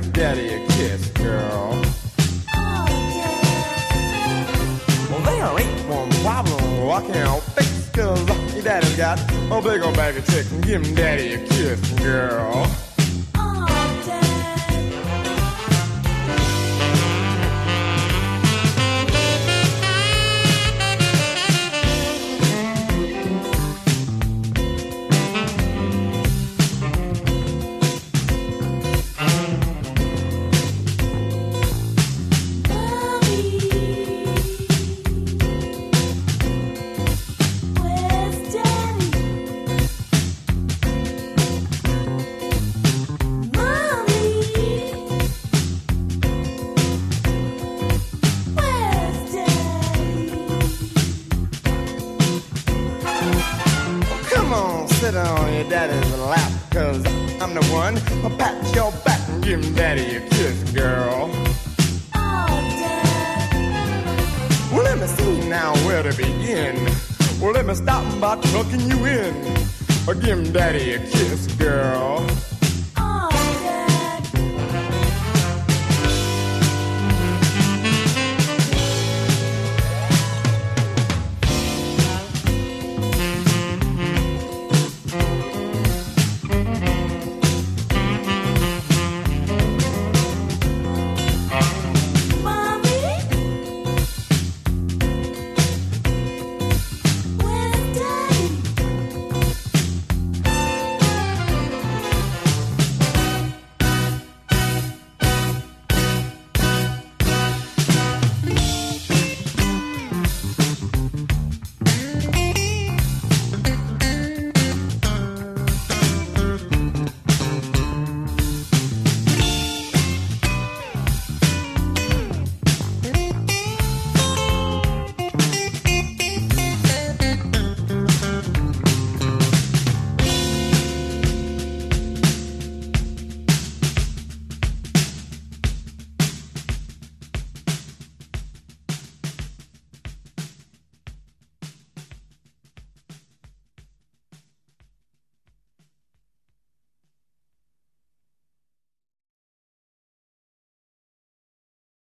give daddy a kiss, girl. Well, there ain't one problem I can't fix, 'cause your daddy's got a big old bag of tricks. Give him daddy a kiss, girl. Sit on your daddy's lap, 'cause I'm the one. I'll pat your back and give him daddy a kiss, girl. Oh, Dad. Well, let me see now where to begin. Well, let me stop by tucking you in. Or give him daddy a kiss, girl.